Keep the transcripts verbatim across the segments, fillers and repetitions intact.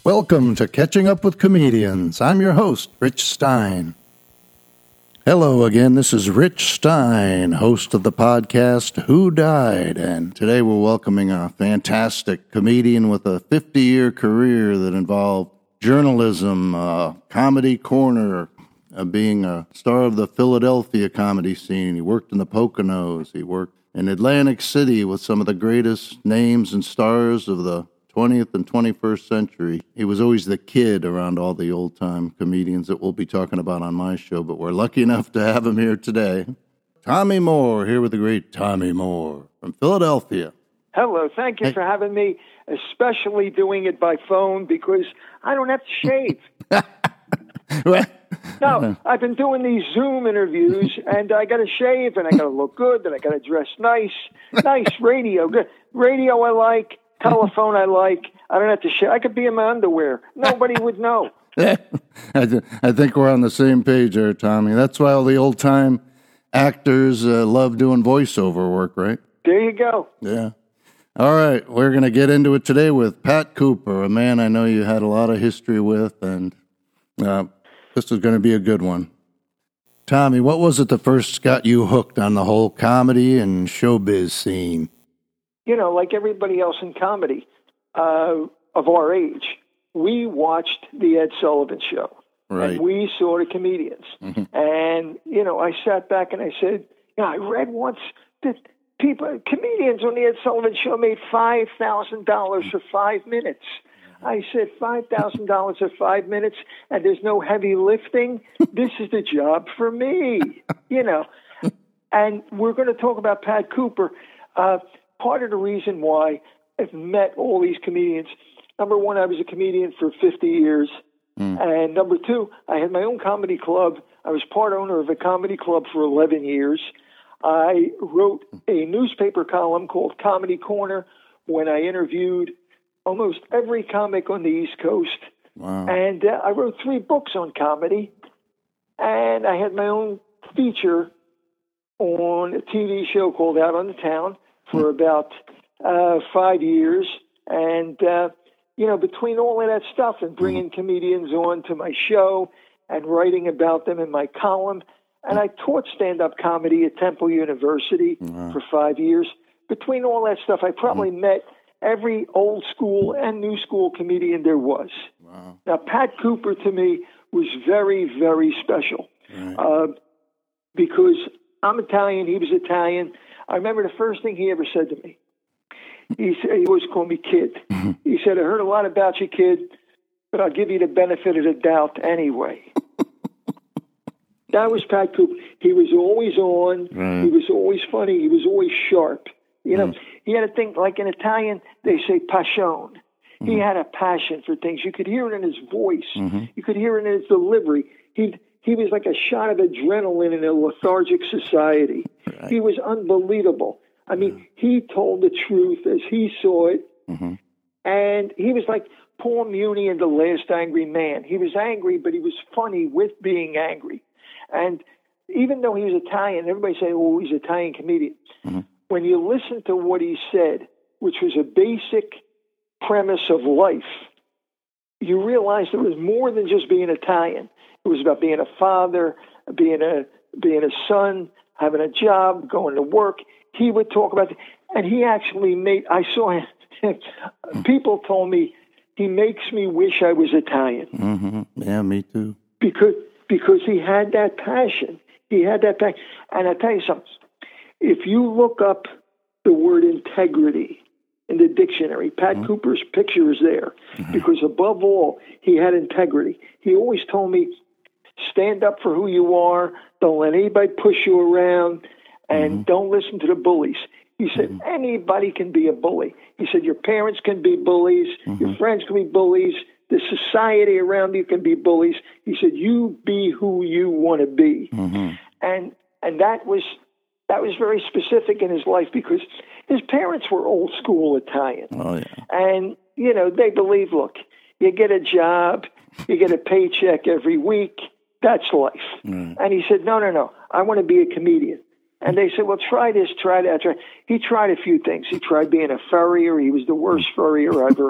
Welcome to Catching Up with Comedians. I'm your host, Rich Stein. Hello again, this is Rich Stein, host of the podcast Who Died? And today we're welcoming a fantastic comedian with a fifty-year career that involved journalism, uh, comedy corner, uh, being a star of the Philadelphia comedy scene. He worked in the Poconos. He worked in Atlantic City with some of the greatest names and stars of the twentieth and twenty-first century. He was always the kid around all the old-time comedians that we'll be talking about on my show, but we're lucky enough to have him here today. Tommy Moore, here with the great Tommy Moore from Philadelphia. Hello, thank you hey. for having me, especially doing it by phone because I don't have to shave. Well, no, I've been doing these Zoom interviews, and I got to shave, and I got to look good, and I got to dress nice. Nice radio. Good. Radio I like. Telephone I like. I don't have to share. I could be in my underwear. Nobody would know. I, th- I think we're on the same page there, Tommy. That's why all the old-time actors uh, love doing voiceover work, right? There you go. Yeah. All right. We're going to get into it today with Pat Cooper, a man I know you had a lot of history with, and uh, this is going to be a good one. Tommy, what was it that first got you hooked on the whole comedy and showbiz scene? You know, like everybody else in comedy uh, of our age, we watched the Ed Sullivan Show. Right. And we saw the comedians. Mm-hmm. And, you know, I sat back and I said, you know, I read once that people, comedians on the Ed Sullivan Show made five thousand dollars for five minutes. I said, five thousand dollars for five minutes and there's no heavy lifting? This is the job for me, you know. And we're going to talk about Pat Cooper. Uh, Part of the reason why I've met all these comedians, number one, I was a comedian for fifty years. Mm. And number two, I had my own comedy club. I was part owner of a comedy club for eleven years. I wrote a newspaper column called Comedy Corner when I interviewed almost every comic on the East Coast. Wow. And uh, I wrote three books on comedy. And I had my own feature on a T V show called Out on the Town for about uh, five years. And, uh, you know, between all of that stuff and bringing comedians on to my show and writing about them in my column, and I taught stand-up comedy at Temple University wow. for five years. Between all that stuff, I probably mm-hmm. met every old school and new school comedian there was. Wow. Now, Pat Cooper to me was very, very special right. uh, because I'm Italian, he was Italian. I remember the first thing he ever said to me. He said, he always called me kid. Mm-hmm. He said, I heard a lot about you, kid, but I'll give you the benefit of the doubt anyway. That was Pat Cooper. He was always on. Right. He was always funny. He was always sharp. You know, mm. he had a thing, like in Italian, they say passion. Mm. He had a passion for things. You could hear it in his voice. Mm-hmm. You could hear it in his delivery. He'd He was like a shot of adrenaline in a lethargic society. Right. He was unbelievable. I mean, yeah. he told the truth as he saw it. Mm-hmm. And he was like Paul Muni in The Last Angry Man. He was angry, but he was funny with being angry. And even though he was Italian, everybody say, oh, he's an Italian comedian. Mm-hmm. When you listen to what he said, which was a basic premise of life, you realize there was more than just being Italian. It was about being a father, being a being a son, having a job, going to work. He would talk about, and he actually made. I saw him. People told me he makes me wish I was Italian. Mm-hmm. Yeah, me too. Because because he had that passion. He had that passion. And I tell you something. If you look up the word integrity in the dictionary, Pat mm-hmm. Cooper's picture is there. Mm-hmm. Because above all, he had integrity. He always told me, stand up for who you are. Don't let anybody push you around. And mm-hmm. don't listen to the bullies. He said, mm-hmm. anybody can be a bully. He said, your parents can be bullies. Mm-hmm. Your friends can be bullies. The society around you can be bullies. He said, you be who you want to be. Mm-hmm. And and that was that was very specific in his life because his parents were old school Italian. Oh, yeah. And, you know, they believe, look, you get a job, you get a paycheck every week. That's life. Mm. And he said, no, no, no. I want to be a comedian. And they said, well, try this, try that. Try. He tried a few things. He tried being a furrier. He was the worst furrier ever.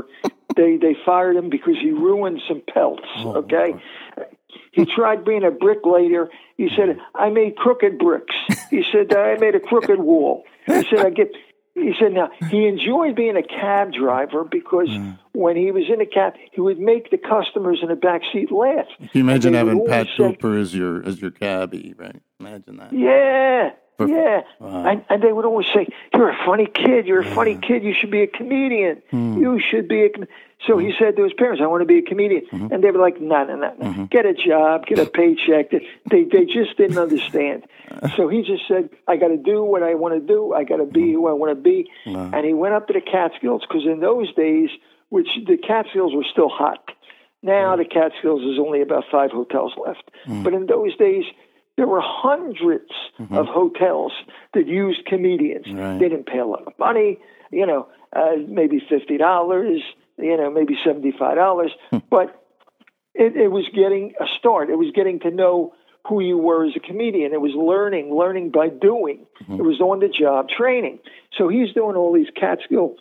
they they fired him because he ruined some pelts. Oh, okay, he tried being a bricklayer. He said, "I made crooked bricks." He said, "I made a crooked wall." He said, "I get." He said, "Now he enjoyed being a cab driver because mm. when he was in a cab, he would make the customers in the back seat laugh." Can you imagine having Pat say, Cooper as your as your cabbie, right? Imagine that. Yeah. Yeah, wow. and, and they would always say, "You're a funny kid. You're a yeah. funny kid. You should be a comedian. Mm. You should be a." Com-. So mm. he said to his parents, "I want to be a comedian," mm-hmm. and they were like, "No, no, no, no. Get a job, get a paycheck." They they just didn't understand. So he just said, "I got to do what I want to do. I got to be who I want to be." Wow. And he went up to the Catskills because in those days, which the Catskills were still hot. Now mm. the Catskills is only about five hotels left, mm. but in those days. There were hundreds mm-hmm. of hotels that used comedians. Right. They didn't pay a lot of money, you know, uh, maybe fifty dollars, you know, maybe seventy-five dollars. But it, it was getting a start. It was getting to know who you were as a comedian. It was learning, learning by doing. Mm-hmm. It was on-the-job training. So he's doing all these Catskill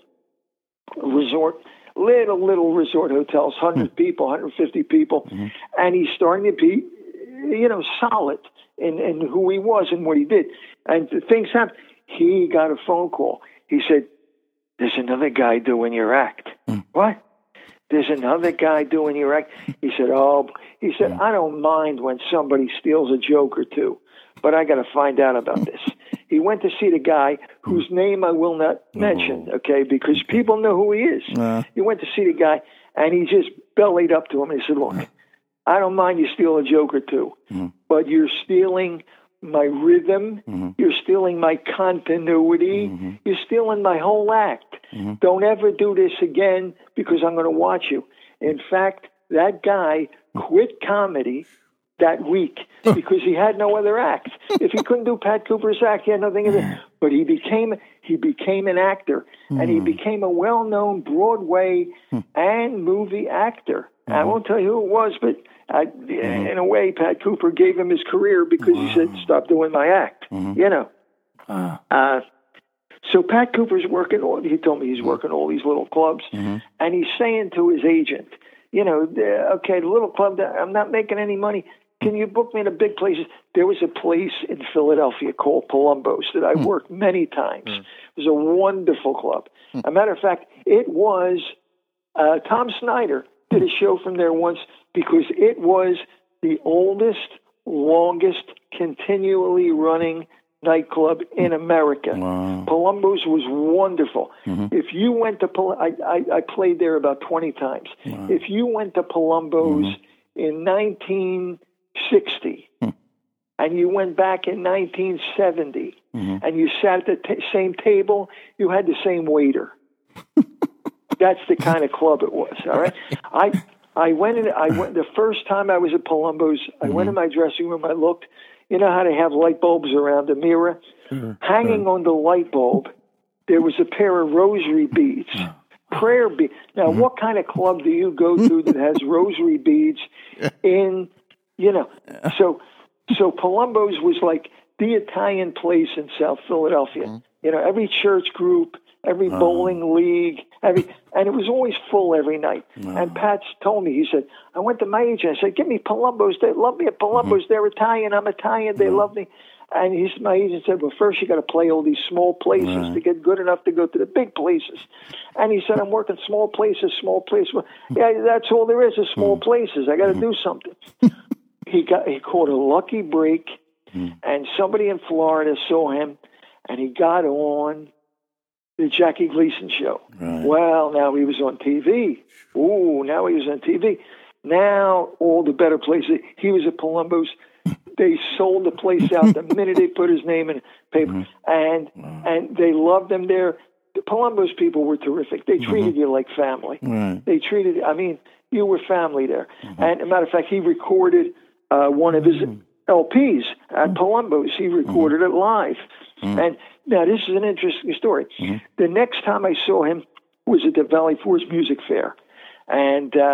resort, little, little resort hotels, one hundred mm-hmm. people, one hundred fifty people. Mm-hmm. And he's starting to be, you know, solid. In, in who he was and what he did. And things happened. He got a phone call. He said, "There's another guy doing your act." Mm. What? There's another guy doing your act? He said, oh, he said, I don't mind when somebody steals a joke or two, but I got to find out about this. He went to see the guy whose name I will not mention, okay, because people know who he is. Uh. He went to see the guy, and he just bellied up to him and he said, look, I don't mind you steal a joke or two, mm-hmm. but you're stealing my rhythm, mm-hmm. you're stealing my continuity, mm-hmm. you're stealing my whole act. Mm-hmm. Don't ever do this again because I'm going to watch you. In fact, that guy quit comedy that week because he had no other act. If he couldn't do Pat Cooper's act, he had nothing to do. But he became he became an actor, mm-hmm. and he became a well-known Broadway and movie actor. Mm-hmm. I won't tell you who it was, but I, mm-hmm. in a way, Pat Cooper gave him his career because wow. he said, "Stop doing my act." Mm-hmm. You know. Wow. Uh, so Pat Cooper's working. All, he told me he's working all these little clubs, mm-hmm. and he's saying to his agent, "You know, okay, the little club. I'm not making any money. Can you book me in the big places?" There was a place in Philadelphia called Palumbo's that I mm. worked many times. Mm. It was a wonderful club. Mm. As a matter of fact, it was uh, Tom Snyder did a show from there once because it was the oldest, longest, continually running nightclub in America. Wow. Palumbo's was wonderful. Mm-hmm. If you went to Pal- I, I, I played there about twenty times. Wow. If you went to Palumbo's mm-hmm. in nineteen sixty mm-hmm. and you went back in nineteen seventy mm-hmm. and you sat at the t- same table, you had the same waiter. That's the kind of club it was. All right. I I went in. I went the first time I was at Palumbo's. I mm-hmm. went in my dressing room. I looked. You know how they have light bulbs around the mirror? Sure. Hanging sure. on the light bulb, there was a pair of rosary beads, prayer beads. Now, mm-hmm. what kind of club do you go to that has rosary beads in? You know, so so Palumbo's was like the Italian place in South Philadelphia. Mm-hmm. You know, every church group, every oh. bowling league, every, and it was always full every night. Oh. And Pat told me, he said, I went to my agent, I said, give me Palumbo's. They love me at Palumbo's. Mm-hmm. They're Italian. I'm Italian. They mm-hmm. love me. And he's, my agent said, well, first you got to play all these small places right. to get good enough to go to the big places. And he said, I'm working small places, small places. Yeah, that's all there is, is small mm-hmm. places. I got to mm-hmm. do something. He got he caught a lucky break, mm. and somebody in Florida saw him, and he got on the Jackie Gleason show. Right. Well, now he was on T V. Ooh, now he was on T V. Now all the better places. He was at Palumbo's. They sold the place out the minute they put his name in paper, mm-hmm. and wow. and they loved him there. The Palumbo's people were terrific. They treated mm-hmm. you like family. Right. They treated. I mean, you were family there. Mm-hmm. And as a matter of fact, he recorded. Uh, one of his L Ps at Palumbo's. He recorded mm-hmm. it live. Mm-hmm. And now this is an interesting story. Mm-hmm. The next time I saw him was at the Valley Forge Music Fair. And uh,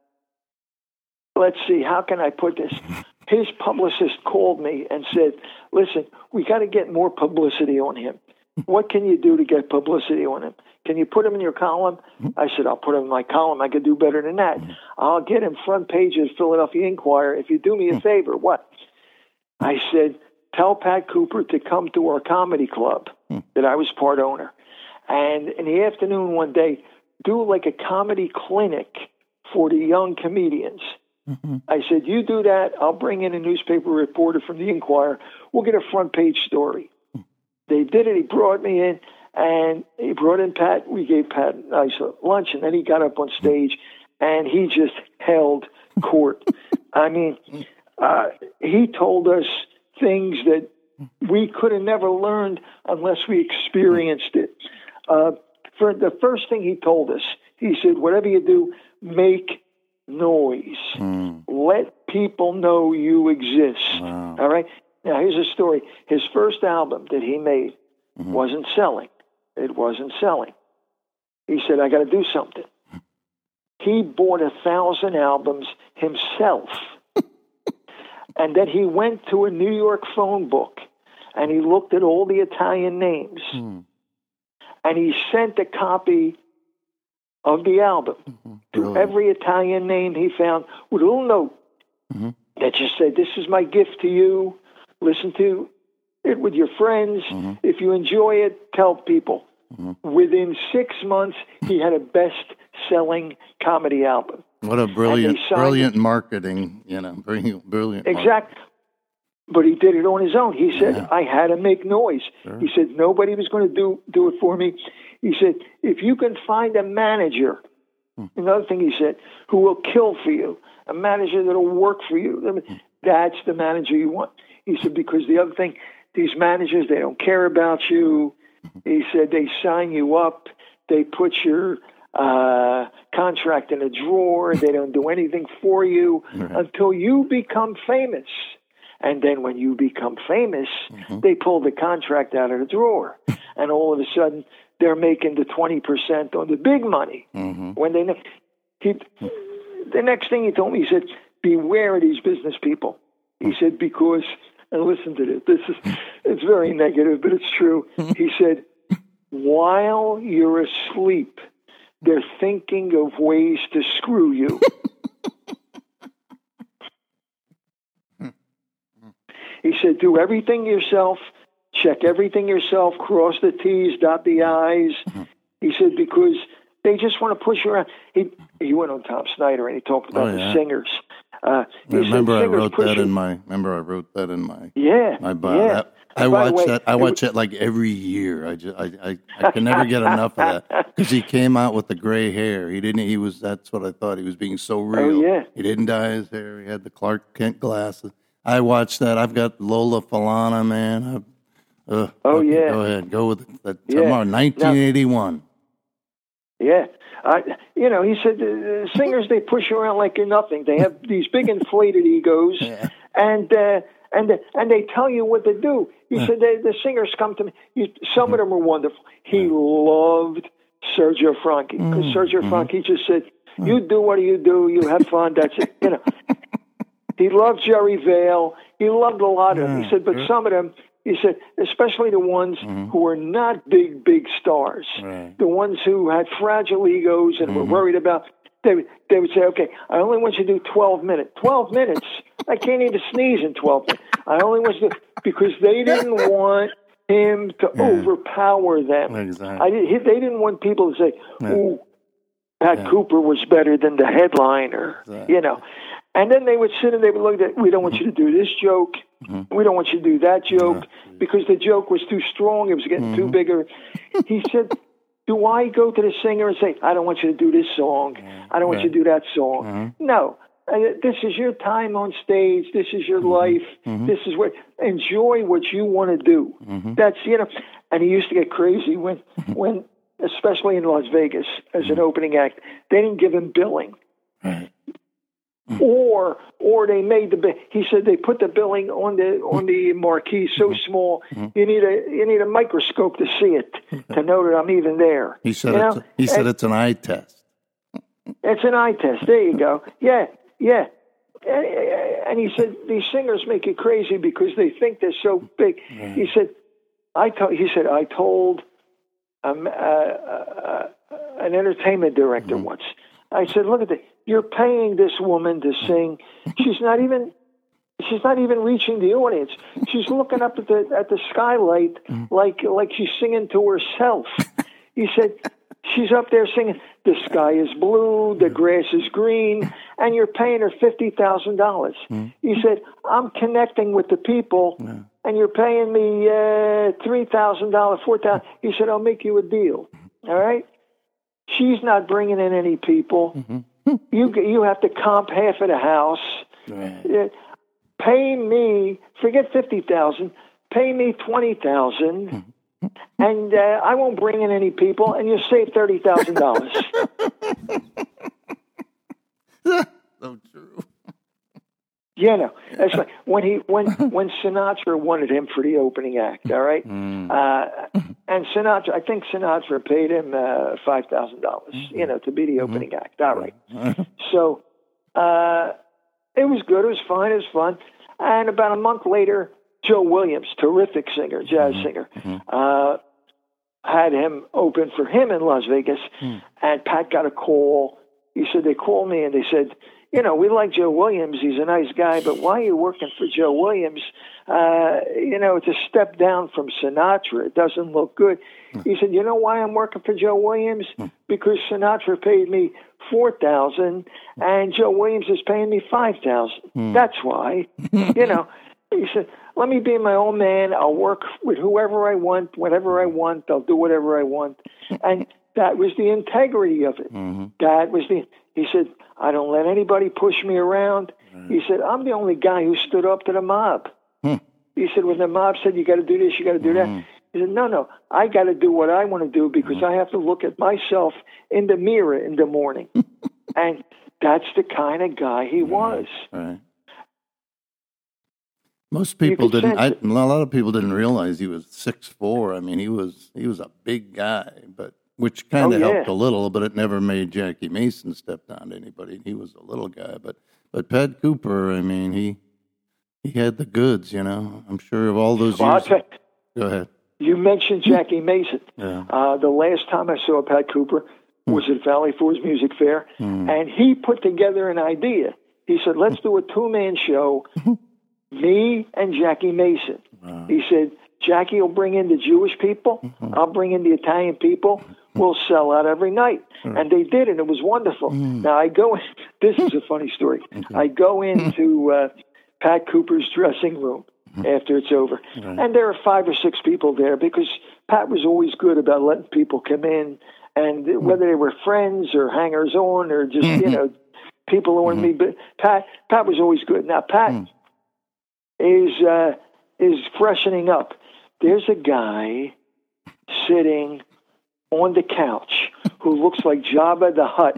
let's see, how can I put this? His publicist called me and said, listen, we got to get more publicity on him. What can you do to get publicity on him? Can you put him in your column? I said, I'll put him in my column. I could do better than that. I'll get him front page of Philadelphia Inquirer if you do me a favor. What? I said, tell Pat Cooper to come to our comedy club that I was part owner. And in the afternoon one day, do like a comedy clinic for the young comedians. Mm-hmm. I said, you do that. I'll bring in a newspaper reporter from the Inquirer. We'll get a front page story. They did it. He brought me in, and he brought in Pat. We gave Pat a nice lunch, and then he got up on stage, and he just held court. I mean, uh, he told us things that we could have never learned unless we experienced it. Uh, for the first thing he told us, he said, whatever you do, make noise. Mm. Let people know you exist. Wow. All right? Now, here's a story. His first album that he made mm-hmm. wasn't selling. It wasn't selling. He said, I got to do something. He bought a thousand albums himself. And then he went to a New York phone book and he looked at all the Italian names. Mm. And he sent a copy of the album mm-hmm. to really? every Italian name he found with a little note mm-hmm. that just said, this is my gift to you. Listen to it with your friends. Mm-hmm. If you enjoy it, tell people. Mm-hmm. Within six months, he had a best-selling comedy album. What a brilliant, brilliant marketing, you know, brilliant, brilliant. Exactly. But he did it on his own. He said, yeah. I had to make noise. Sure. He said, nobody was going to do, do it for me. He said, if you can find a manager, hmm. another thing he said, who will kill for you, a manager that will work for you, hmm. that's the manager you want. He said, because the other thing, these managers, they don't care about you. He said, they sign you up. They put your uh, contract in a drawer. They don't do anything for you right. until you become famous. And then when you become famous, mm-hmm. they pull the contract out of the drawer. And all of a sudden, they're making the twenty percent on the big money. Mm-hmm. When they, he, the next thing he told me, he said, beware of these business people. He said, because... And listen to this. This is, it's very negative, but it's true. He said, while you're asleep, they're thinking of ways to screw you. He said, do everything yourself, check everything yourself, cross the T's, dot the I's. He said, because they just want to push you around. He, he went on Tom Snyder and he talked about oh, yeah. the singers. Uh, remember, I wrote that in my. Remember, I wrote that in my. Yeah, my bio. Yeah. I, I watch way, that. I watch it, it like every year. I just, I, I, I can never get enough of that because he came out with the gray hair. He didn't. He was. That's what I thought. He was being so real. Oh, yeah. He didn't dye his hair. He had the Clark Kent glasses. I watched that. I've got Lola Falana, man. I, uh, oh okay, yeah. Go ahead. Go with that. Yeah. Tomorrow, nineteen eighty-one. Now, yeah. Uh, you know, he said the singers, they push you around like you're nothing. They have these big inflated egos, yeah. and uh, and and they tell you what to do. He said the, the singers come to me. He, some of them are wonderful. He loved Sergio Franchi because mm-hmm. Sergio Franchi just said, "You do what you do. You have fun. That's it." You know. He loved Jerry Vale. He loved a lot of them. He said, but some of them. He said, especially the ones mm-hmm. who were not big, big stars, right. the ones who had fragile egos and mm-hmm. were worried about, they, they would say, okay, I only want you to do twelve minutes. twelve minutes? I can't even sneeze in twelve minutes. I only want you to, because they didn't want him to yeah. overpower them. Exactly. I, he, they didn't want people to say, yeah. ooh, Pat yeah. Cooper was better than the headliner, exactly. you know. And then they would sit and they would look at, we don't want you to do this joke. Mm-hmm. We don't want you to do that joke mm-hmm. because the joke was too strong. It was getting mm-hmm. too bigger. He said, do I go to the singer and say, I don't want you to do this song. I don't want you to do that song. Mm-hmm. No, uh, this is your time on stage. This is your mm-hmm. life. Mm-hmm. This is what, enjoy what you want to do. Mm-hmm. That's, you know, and he used to get crazy when, mm-hmm. when, especially in Las Vegas as mm-hmm. an opening act, they didn't give him billing. Right. Mm-hmm. Or, or they made the. He said they put the billing on the on the marquee so mm-hmm. small mm-hmm. you need a you need a microscope to see it to know that I'm even there. He said you it's a, he said and, it's an eye test. It's an eye test. There you go. Yeah, yeah. And he said these singers make you crazy because they think they're so big. Mm-hmm. He said I told, he said, I told um, uh, uh, an entertainment director mm-hmm. once. I said, look at this. You're paying this woman to sing. She's not even, she's not even reaching the audience. She's looking up at the at the skylight mm-hmm. like like she's singing to herself. He said, she's up there singing, the sky is blue, the grass is green, and you're paying her fifty thousand dollars. Mm-hmm. He said, I'm connecting with the people, yeah. and you're paying me uh, three thousand dollars, four thousand dollars. He said, I'll make you a deal. All right? She's not bringing in any people. Mm-hmm. You you have to comp half of the house. Right. Uh, pay me, forget fifty thousand dollars, pay me twenty thousand dollars. Mm-hmm. And uh, I won't bring in any people, and you save thirty thousand dollars. So true. Yeah, no, that's right. When he when when Sinatra wanted him for the opening act, all right, mm. uh, and Sinatra, I think Sinatra paid him uh, five thousand dollars, mm-hmm. you know, to be the opening mm-hmm. act. All right, so uh, it was good. It was fine. It was fun. And about a month later, Joe Williams, terrific singer, jazz mm-hmm. singer, mm-hmm. Uh, had him open for him in Las Vegas. Mm. And Pat got a call. He said, they called me and they said, you know, we like Joe Williams. He's a nice guy, but why are you working for Joe Williams? Uh, you know, it's a step down from Sinatra. It doesn't look good. Mm. He said, you know why I'm working for Joe Williams? Mm. Because Sinatra paid me four thousand dollars and Joe Williams is paying me five thousand dollars. Mm. That's why, you know. He said, let me be my own man. I'll work with whoever I want, whenever I want. I'll do whatever I want. And that was the integrity of it. Mm-hmm. That was the, he said, I don't let anybody push me around. Right. He said, I'm the only guy who stood up to the mob. Hmm. He said, when the mob said, you got to do this, you got to do mm-hmm. that. He said, no, no, I got to do what I want to do because mm-hmm. I have to look at myself in the mirror in the morning. And that's the kind of guy he was. Right. Most people didn't. I, a lot of people didn't realize he was six foot four. I mean, he was he was a big guy, but which kind of oh, yeah. helped a little. But it never made Jackie Mason step down to anybody. He was a little guy, but but Pat Cooper. I mean, he he had the goods. You know, I'm sure of all those well, years. I'll t- Go ahead. You mentioned Jackie Mason. Yeah. Uh, the last time I saw Pat Cooper was mm. at Valley Forge Music Fair, mm. and he put together an idea. He said, "Let's do a two-man show." Me and Jackie Mason. Wow. He said, Jackie will bring in the Jewish people. Mm-hmm. I'll bring in the Italian people. We'll sell out every night. Mm. And they did, and it was wonderful. Mm. Now, I go in, this is a funny story. Okay. I go into uh, Pat Cooper's dressing room mm-hmm. after it's over. Right. And there are five or six people there because Pat was always good about letting people come in. And mm. whether they were friends or hangers-on or just, mm-hmm. you know, people who wanted mm-hmm. me. But Pat, Pat was always good. Now, Pat... Mm. is uh, is freshening up. There's a guy sitting on the couch who looks like Jabba the Hutt.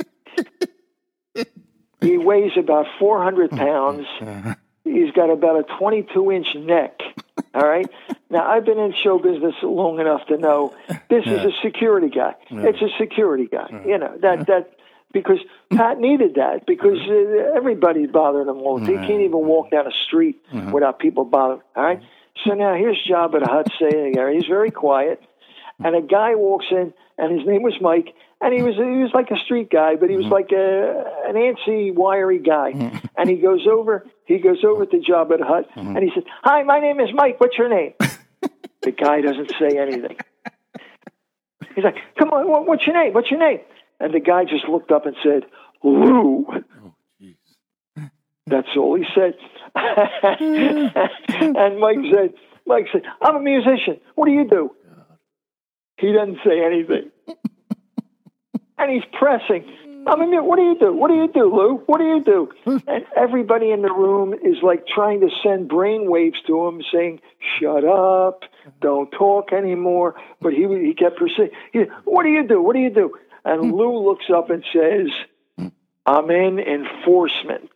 He weighs about four hundred pounds. He's got about a twenty-two inch neck. All right? Now, I've been in show business long enough to know this yeah. is a security guy. Yeah. It's a security guy. Yeah. You know, that that... Because Pat needed that, because uh, everybody's bothering him all the time. He can't even walk down the street mm-hmm. without people bothering him, all right? So now here's Jabba the Hutt saying there. He's very quiet, and a guy walks in, and his name was Mike, and he was he was like a street guy, but he was mm-hmm. like a, an antsy, wiry guy. Mm-hmm. And he goes over, he goes over to Jabba the Hutt, mm-hmm. and he says, "Hi, my name is Mike. What's your name?" The guy doesn't say anything. He's like, "Come on, what's your name? What's your name?" And the guy just looked up and said, Lou. Oh, jeez. That's all he said. And Mike said, Mike said, I'm a musician. What do you do? God. He doesn't say anything. And he's pressing. I'm a, what do you do? What do you do, Lou? What do you do? And everybody in the room is like trying to send brain waves to him saying, shut up, don't talk anymore. But he he kept persisting. What do you do? What do you do? And Lou looks up and says, I'm in enforcement.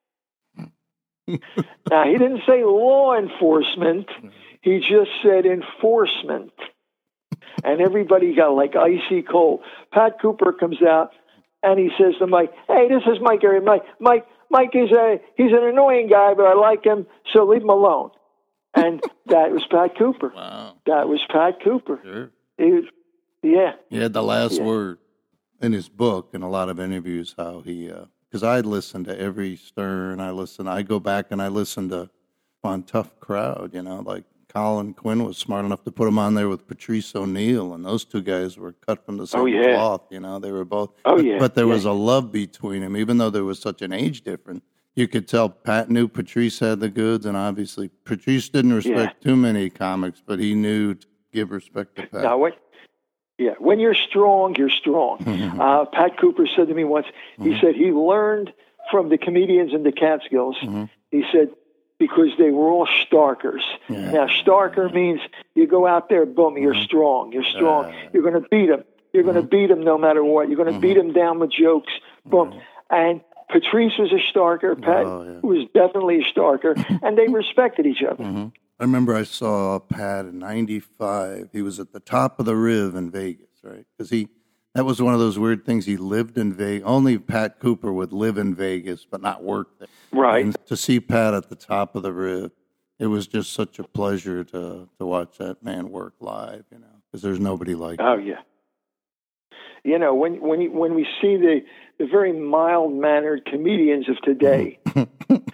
Now, he didn't say law enforcement. He just said enforcement. And everybody got like icy cold. Pat Cooper comes out and he says to Mike, hey, this is Mike. Mike, Mike, Mike is a, he's an annoying guy, but I like him, so leave him alone. And that was Pat Cooper. Wow. That was Pat Cooper. Sure. He was, yeah. He had the last yeah. word in his book and a lot of interviews, how he, because uh, I'd listen to every Stern. I listen, I go back and I listen to on Tough Crowd, you know, like Colin Quinn was smart enough to put him on there with Patrice O'Neill, and those two guys were cut from the same oh, yeah. cloth, you know, they were both. Oh, but, yeah. but there yeah. was a love between them, even though there was such an age difference. You could tell Pat knew Patrice had the goods, and obviously Patrice didn't respect yeah. too many comics, but he knew to give respect to Pat. Now, what? Yeah, when you're strong, you're strong. uh, Pat Cooper said to me once, he mm-hmm. said he learned from the comedians in the Catskills. Mm-hmm. He said, because they were all starkers. Yeah. Now, starker means you go out there, boom, you're mm-hmm. strong. You're strong. Uh, you're going to beat them. You're going to mm-hmm. beat them no matter what. You're going to mm-hmm. beat them down with jokes, boom. Mm-hmm. And Patrice was a starker. Pat oh, yeah. was definitely a starker, and they respected each other. Mm-hmm. I remember I saw Pat in ninety-five. He was at the top of the Riv in Vegas, right? Because he, that was one of those weird things. He lived in Vegas. Only Pat Cooper would live in Vegas, but not work there. Right. And to see Pat at the top of the Riv, it was just such a pleasure to to watch that man work live, you know, because there's nobody like him. Oh, yeah. You know, when when you, when we see the, the very mild-mannered comedians of today, it,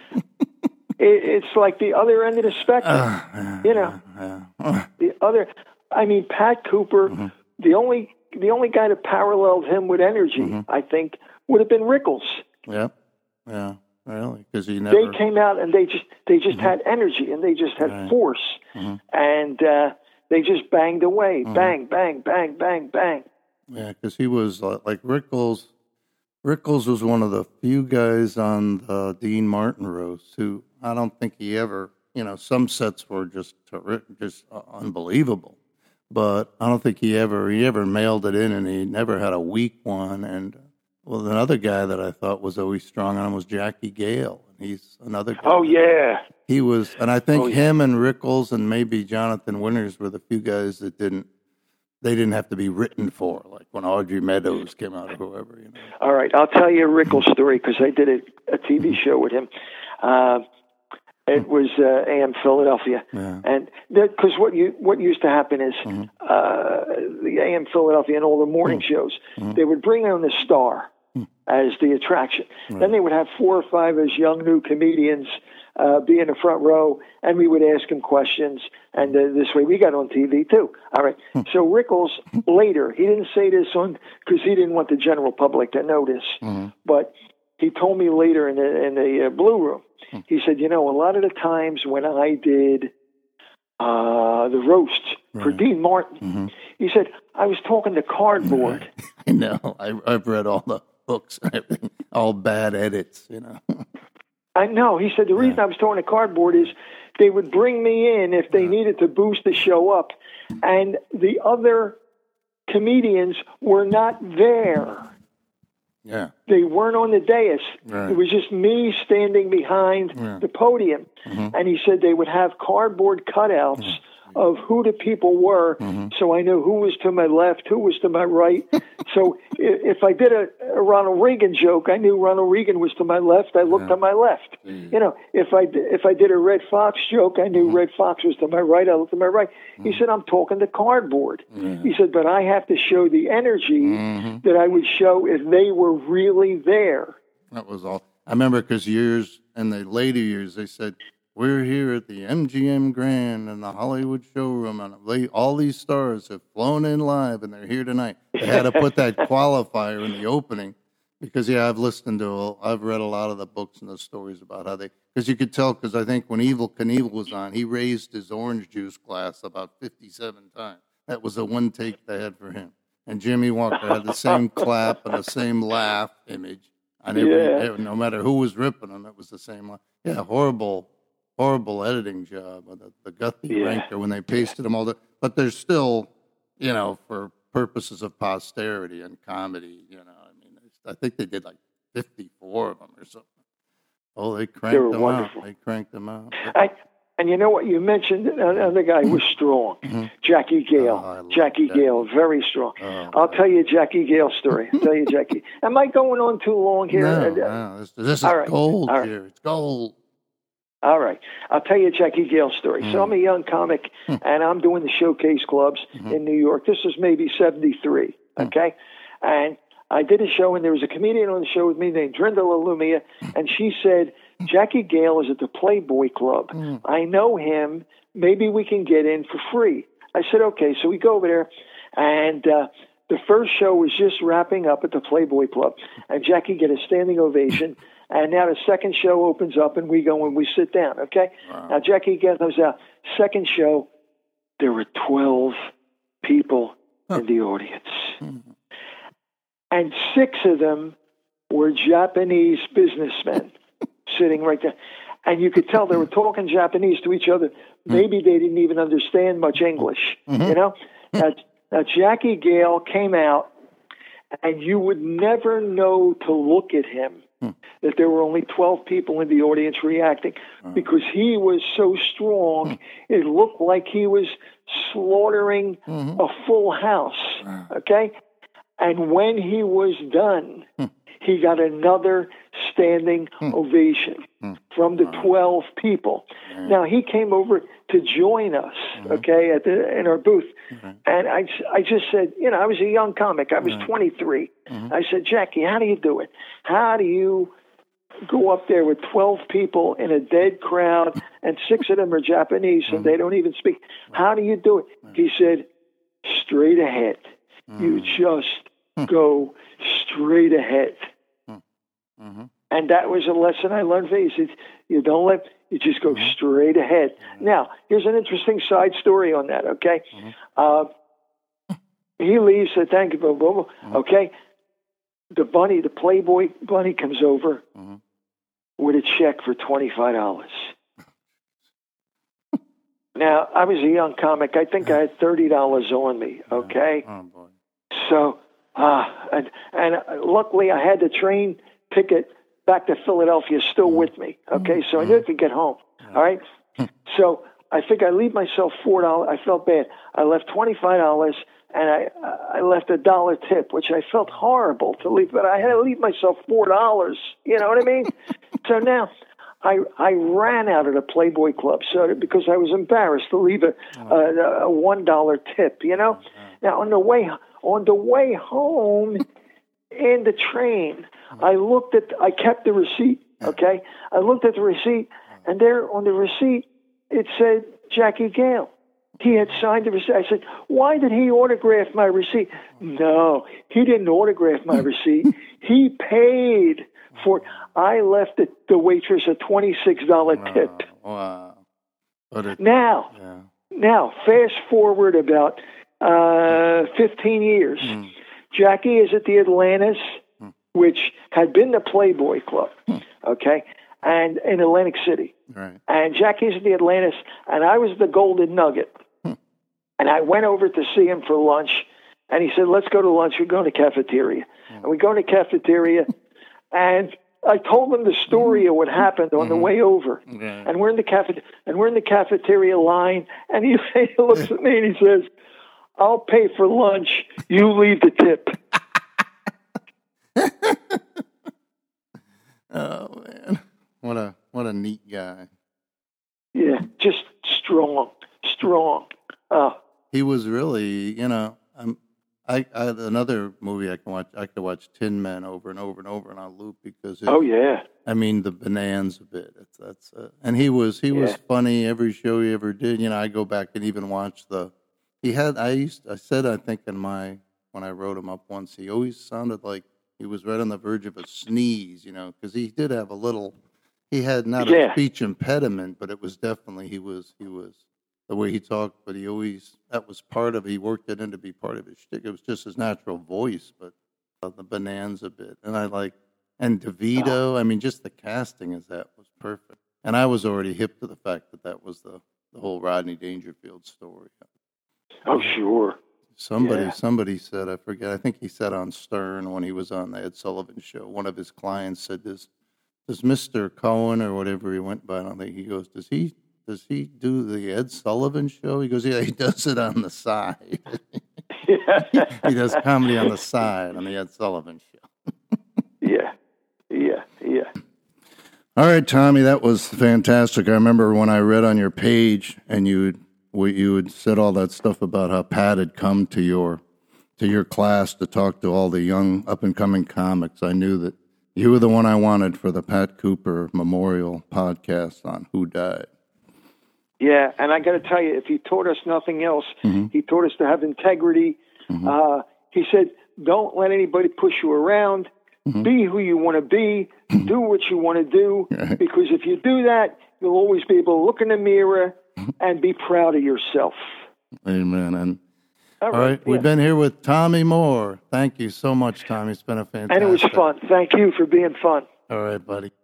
it's like the other end of the spectrum. Uh, yeah, you know, yeah, yeah. the other. I mean, Pat Cooper. Mm-hmm. The only the only guy that paralleled him with energy, mm-hmm. I think, would have been Rickles. Yeah, yeah, really, because he never. They came out and they just they just mm-hmm. had energy and they just had right. force, mm-hmm. and uh, they just banged away, mm-hmm. bang, bang, bang, bang, bang. Yeah, because he was uh, like Rickles. Rickles was one of the few guys on the Dean Martin roast who I don't think he ever, you know, some sets were just just uh, unbelievable, but I don't think he ever he ever mailed it in, and he never had a weak one. And well, another guy that I thought was always strong on him was Jackie Gale, and he's another guy. Oh yeah, he was, and I think oh, yeah. him and Rickles and maybe Jonathan Winters were the few guys that didn't. They didn't have to be written for, like when Audrey Meadows came out or whoever. You know. All right, I'll tell you a Rickles story because I did a, a T V show with him. Uh, it was uh, A M Philadelphia, yeah. and because what you what used to happen is mm-hmm. uh, the A M Philadelphia and all the morning mm-hmm. shows, mm-hmm. they would bring on the star mm-hmm. as the attraction. Right. Then they would have four or five as young new comedians uh, be in the front row, and we would ask him questions. And uh, this way we got on T V too. All right. So Rickles later, he didn't say this on because he didn't want the general public to know this, mm-hmm. but he told me later in the in the uh, Blue Room. Mm-hmm. He said, you know, a lot of the times when I did uh, the roast right. for Dean Martin, mm-hmm. he said I was talking to cardboard. Right. I know. I, I've read all the books, all bad edits. You know. I know. He said the reason yeah. I was talking to cardboard is they would bring me in if they yeah. needed to boost the show up, and the other comedians were not there. Yeah. They weren't on the dais. Right. It was just me standing behind yeah. the podium. Mm-hmm. And he said they would have cardboard cutouts mm-hmm. of who the people were, mm-hmm. so I knew who was to my left, who was to my right. So if I did a, a Ronald Reagan joke, I knew Ronald Reagan was to my left. I looked yeah. to my left. Mm-hmm. You know, if I if I did a Red Fox joke, I knew mm-hmm. Red Fox was to my right. I looked to my right. Mm-hmm. He said, I'm talking to cardboard. Mm-hmm. He said, but I have to show the energy mm-hmm. that I would show if they were really there. That was all. I remember because years, in the later years, they said, we're here at the M G M Grand and the Hollywood Showroom, and they, all these stars have flown in live, and they're here tonight. They had to put that qualifier in the opening because, yeah, I've listened to, I've read a lot of the books and the stories about how they, because you could tell, because I think when Evel Knievel was on, he raised his orange juice glass about fifty-seven times. That was the one take they had for him. And Jimmy Walker had the same clap and the same laugh image. On every, yeah. no matter who was ripping them, it was the same laugh. Yeah, horrible. Horrible editing job of the, the Guthrie yeah. ranker when they pasted them all. The, but there's still, you know, for purposes of posterity and comedy, you know, I mean, I think they did like fifty-four of them or something. Oh, they cranked they them wonderful. out. They cranked them out. I, and you know what? You mentioned another guy who was strong, mm-hmm. Jackie Gale. Oh, Jackie that. Gale, very strong. Oh, I'll tell you Jackie Gale's story. I'll tell you Jackie. Am I going on too long here? No, no. This, this is all right. gold all right. here. It's gold. All right. I'll tell you a Jackie Gale story. Mm. So I'm a young comic, mm. and I'm doing the showcase clubs mm-hmm. in New York. This was maybe seventy-three, mm. okay? And I did a show, and there was a comedian on the show with me named Drindle Alumia, and she said, Jackie Gale is at the Playboy Club. Mm. I know him. Maybe we can get in for free. I said, okay. So we go over there, and uh, the first show was just wrapping up at the Playboy Club, and Jackie get a standing ovation. And now the second show opens up, and we go and we sit down, okay? Wow. Now, Jackie goes out. Second show, there were twelve people huh. in the audience. Mm-hmm. And six of them were Japanese businessmen sitting right there. And you could tell they were talking Japanese to each other. Maybe mm-hmm. they didn't even understand much English, mm-hmm. you know? Now, now, Jackie Gale came out, and you would never know to look at him Hmm. that there were only twelve people in the audience reacting uh-huh. because he was so strong. Hmm. It looked like he was slaughtering mm-hmm. a full house. Uh-huh. Okay. And when he was done, hmm. he got another standing hmm. ovation hmm. from the uh-huh. twelve people. Uh-huh. Now he came over to join us, uh-huh. okay, at the, in our booth. Uh-huh. And I, I just said, you know, I was a young comic. I was uh-huh. twenty-three. Uh-huh. I said, Jackie, how do you do it? How do you go up there with twelve people in a dead crowd and six of them are Japanese and they don't even speak? How do you do it? He said, straight ahead. Uh-huh. You just go straight ahead. Uh-huh. And that was a lesson I learned. He said, you don't let, you just go uh-huh. straight ahead. Uh-huh. Now, here's an interesting side story on that, okay? Uh-huh. Uh, he leaves, said, thank you, blah, blah, blah. Uh-huh. Okay? The bunny, the Playboy bunny comes over uh-huh. with a check for twenty-five dollars. Now, I was a young comic. I think I had thirty dollars on me, okay? Oh, boy. So, uh, and, and luckily I had the train ticket back to Philadelphia still with me, okay? So I knew I could get home, all right? So I think I leave myself four dollars. I felt bad. I left twenty-five dollars, and I I left a dollar tip, which I felt horrible to leave, but I had to leave myself four dollars, you know what I mean? So now I I ran out of the Playboy Club so because I was embarrassed to leave a, a, a one dollar tip, you know? Now, on the way on the way home in the train, I looked at, I kept the receipt, okay? I looked at the receipt, and there on the receipt, it said Jackie Gale. He had signed the receipt. I said, why did he autograph my receipt? No, he didn't autograph my receipt. He paid for it. I left the, the waitress a twenty-six dollars wow, tip. Wow. A, now, yeah. now, fast forward about uh, fifteen years. Mm. Jackie is at the Atlantis, mm. which had been the Playboy Club, mm. okay, and in Atlantic City. Right. And Jackie's at the Atlantis, and I was the Golden Nugget. Hmm. And I went over to see him for lunch, and he said, let's go to lunch. We're going to cafeteria. Hmm. And we go to cafeteria, and I told him the story of what happened on mm-hmm. the way over. Yeah. And we're in the cafe- and we're in the cafeteria line, and he, he looks at me and he says, I'll pay for lunch. You leave the tip. Oh, man. What a what a neat guy. Yeah, just strong, strong. Uh, he was really, you know, I'm, I, I another movie I can watch. I could watch Tin Men over and over and over and on loop because. It, oh yeah. I mean the Bonanza bit. It's, that's uh, and he was he yeah. was funny every show he ever did. You know, I go back and even watch the. He had. I used. I said I think in my when I wrote him up once. He always sounded like he was right on the verge of a sneeze. You know, because he did have a little. He had not yeah. a speech impediment, but it was definitely, he was, he was, the way he talked, but he always, that was part of, he worked it in to be part of his shtick. It was just his natural voice, but uh, the Bonanza bit. And I like, and DeVito, oh. I mean, just the casting as that was perfect. And I was already hip to the fact that that was the, the whole Rodney Dangerfield story. Oh, sure. Somebody, yeah. somebody said, I forget, I think he said on Stern when he was on the Ed Sullivan show, one of his clients said this, does Mister Cohen or whatever he went by, I don't think he goes, does he does he do the Ed Sullivan show? He goes, yeah, he does it on the side. He does comedy on the side on the Ed Sullivan show. yeah, yeah, yeah. All right, Tommy, that was fantastic. I remember when I read on your page and you you had said all that stuff about how Pat had come to your to your class to talk to all the young up-and-coming comics. I knew that you were the one I wanted for the Pat Cooper Memorial podcast on Who Died. Yeah, and I got to tell you, if he taught us nothing else, mm-hmm. he taught us to have integrity. Mm-hmm. Uh, he said, don't let anybody push you around. Mm-hmm. Be who you want to be. Mm-hmm. Do what you want to do. Right. Because if you do that, you'll always be able to look in the mirror and be proud of yourself. Amen. And all right, all right yeah. We've been here with Tommy Moore. Thank you so much, Tommy. It's been a fantastic. And it was fun. Thank you for being fun. All right, buddy.